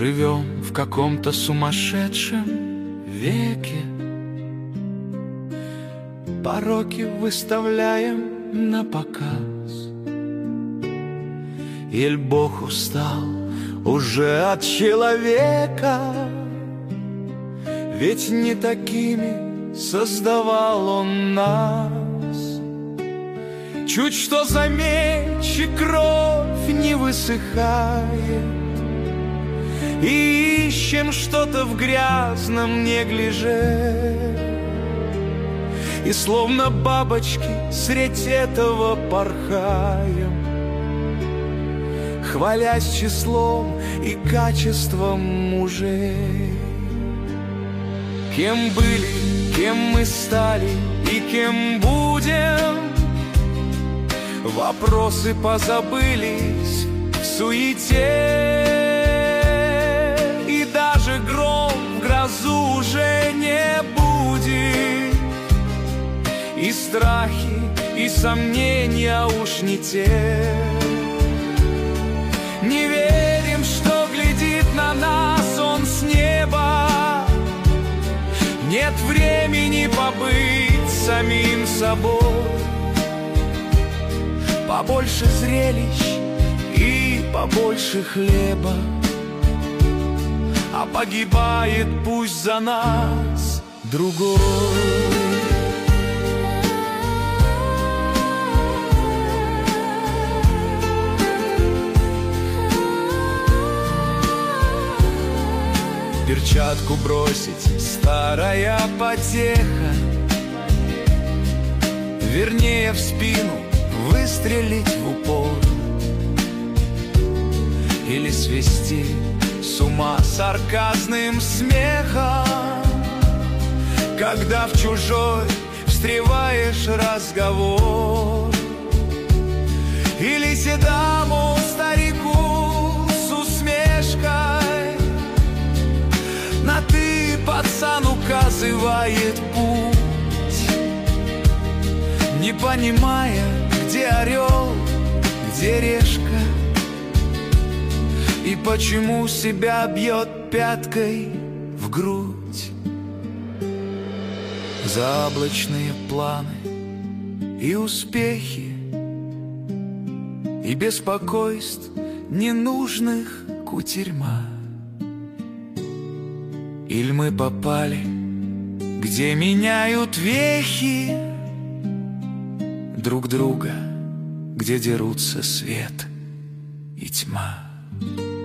живем в каком-то сумасшедшем веке. Пороки выставляем на показ. Иль Бог устал уже от человека, ведь не такими создавал Он нас. Чуть что замечь, и кровь не высыхает, и ищем что-то в грязном неглиже, и словно бабочки средь этого порхаем, хвалясь числом и качеством мужей. Кем были, кем мы стали и кем будем, вопросы позабылись в суете, и даже гром в грозу уже не будет, и страхи, и сомнения уж не те. Не верим, что глядит на нас Он с неба. Нет времени побыть самим собой. Побольше зрелищ и побольше хлеба, а погибает пусть за нас другой. Перчатку бросить — старая потеха, вернее в спину выстрелить в упор, или свести с ума сарказным смехом, когда в чужой встреваешь разговор, или седому старику с усмешкой на «ты» пацан указывает путь, не понимая, где орел, где решка, и почему себя бьет пяткой в грудь. Заоблачные планы и успехи, и беспокойств ненужных кутерьма. Иль мы попали, где меняют вехи друг друга, где дерутся свет и тьма.